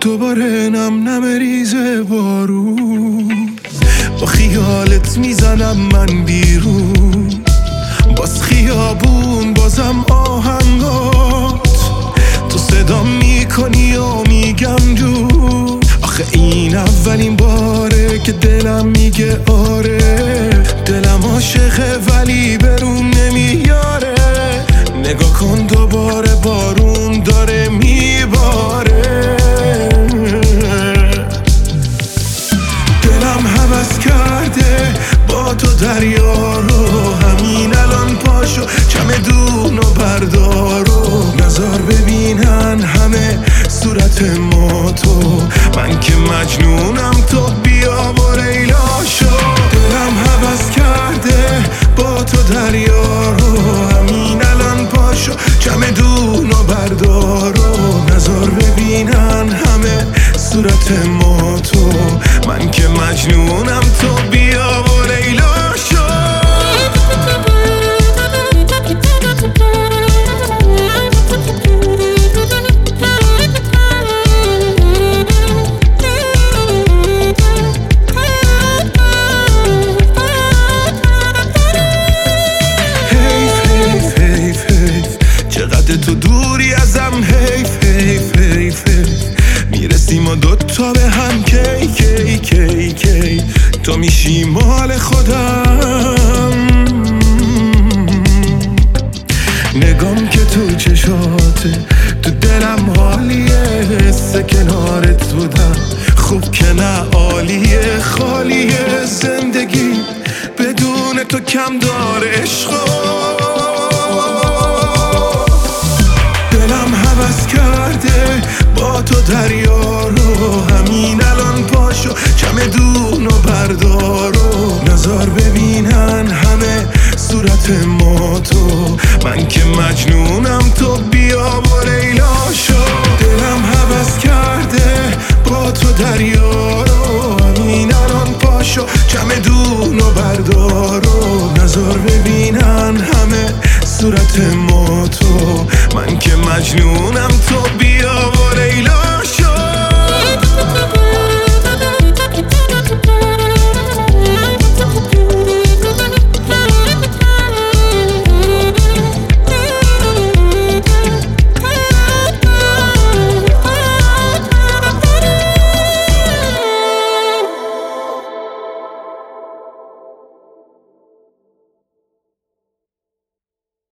دوباره نم ریزه بارون، با خیالت میزنم من بیرون، باز خیابون بازم آهنگات، تو صدا میکنی و میگم جون. آخه این اولین باره که دلم میگه آره، دلم عاشقه ولی برون نمیاره. نگاه کن دوباره بارون داره میباره، دلم هوس کرده با تو دریا رو، همین الان پاشو چمدون و بردار و نظر ببینن همه صورت ما تو. من که مجنونم تو بیا و لیلا شو. دلم هوس کرده با تو دریا رو، همین الان پاشو چمدون و بردار و نظر ببینن همه صورت ما تو. من که مجنونم تو بیا و لیلا شو. چقدر تو دوری ازم، حیف حیف حیف حیف. میرسیم و دوتا به هم کی کی کی کی، تو میشی مال خودم. نگام که تو چشاته، تو دلم حالیه، حس کنارت بودم خوب که نه عالیه. خالیه زندگی بدون تو کم داره عشقا. دلم هوس کرده با تو دریا رو، همین الان پاشو چمدون و بردار و نظر ببینن همه صورت ما تو. من که مجنونم تو بیا و لیلا شو. دلم هوس کرده با تو دریا رو، همین الان پاشو چمدون و بردار و نظر ببینن همه صورت ما تو. من که مجنونم تو بیا